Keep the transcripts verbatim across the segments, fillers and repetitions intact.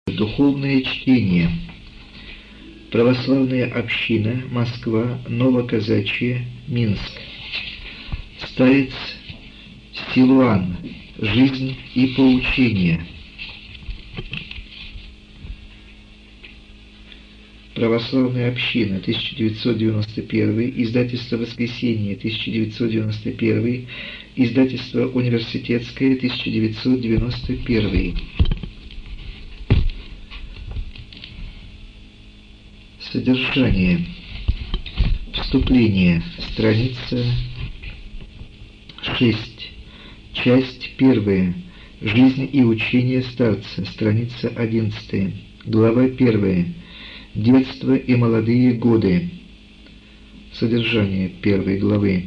Духовное чтение. Православная община, Москва, Новоказачье, Минск. Старец Силуан. Жизнь и поучение. Православная община, тысяча девятьсот девяносто первый, издательство «Воскресенье», тысяча девятьсот девяносто первый, издательство «Университетское», тысяча девятьсот девяносто первый. Содержание. Вступление. Страница шесть. Часть первая. Жизнь и учение старца. Страница одиннадцатая. Глава первая. Детство и молодые годы. Содержание первой главы.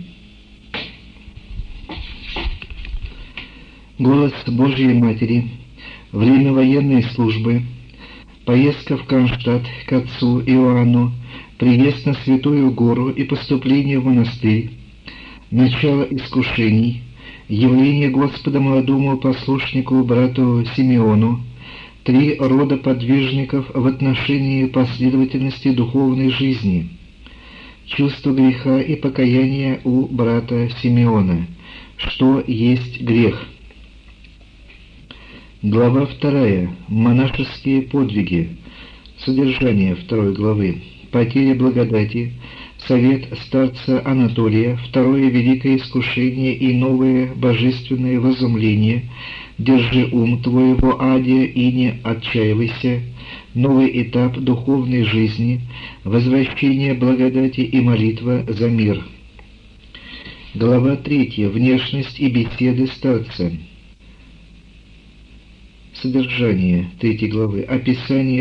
Голос Божьей Матери. Время военной службы. Поездка в Кронштадт к отцу Иоанну, приезд на Святую Гору и поступление в монастырь, начало искушений, явление Господа молодому послушнику брату Симеону, три рода подвижников в отношении последовательности духовной жизни, чувство греха и покаяния у брата Симеона, что есть грех. Глава вторая. Монашеские подвиги. Содержание второй главы. Потеря благодати. Совет старца Анатолия. Второе великое искушение и новое божественное возумление. Держи ум твоего, Адия, и не отчаивайся. Новый этап духовной жизни. Возвращение благодати и молитва за мир. Глава третья. Внешность и беседы старца. Содержание третьей главы. Описание